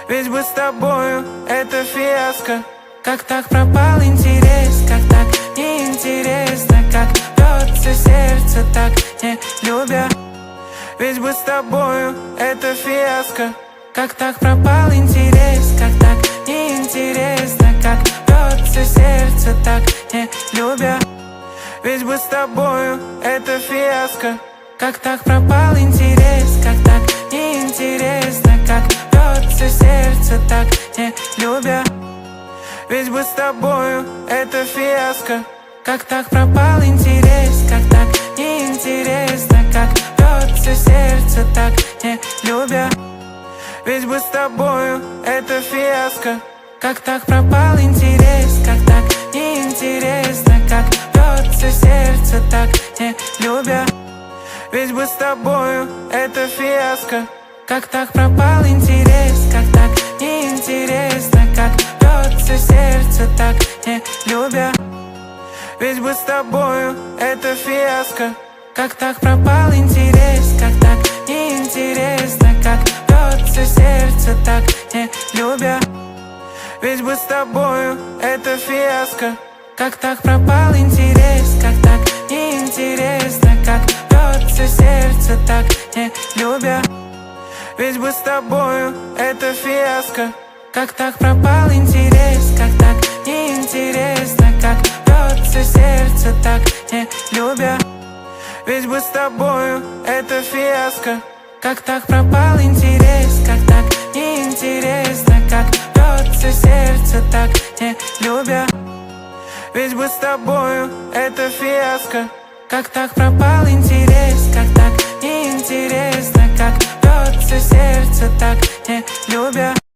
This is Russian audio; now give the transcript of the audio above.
Ведь бы с тобою это фиаско. Как так пропал интерес, как так неинтересно, как бьется сердце, так не любя. Ведь бы с тобою это фиаско. Как так пропал интерес, как так неинтересно, как бьется сердце, так не любя. Ведь бы с тобою это фиаско. Как так пропал интерес, как так неинтересно, как бьется сердце, так не любя. Ведь бы с тобою это фиаско. Как так пропал интерес, как так неинтересно, как бьется сердце, так не любя. Ведь бы с тобою это фиаско. Как так пропал интерес, как так неинтересно, как бьется сердце, так не любя. Ведь бы с тобою это фиаско. Как так пропал интерес, как так неинтересно, как бьется сердце, так не любя. Ведь бы с тобою это фиаско. Как так пропал интерес, как так неинтересно, как бьется сердце, так не любя. Ведь бы с тобою это фиаско. Как так пропал интерес, как так неинтересно, как бьется сердце, так не любя. Ведь бы с тобою это фиаско. Как так пропал интерес, как так неинтересно, как бьется сердце, так не любя. Ведь бы с тобою это фиаско. Как так пропал интерес, как так неинтересно, как бьется сердце, так не любя. Ведь бы с тобою это фиаско. Как так пропал интерес, как так неинтересно, как бьется сердце, так не любя.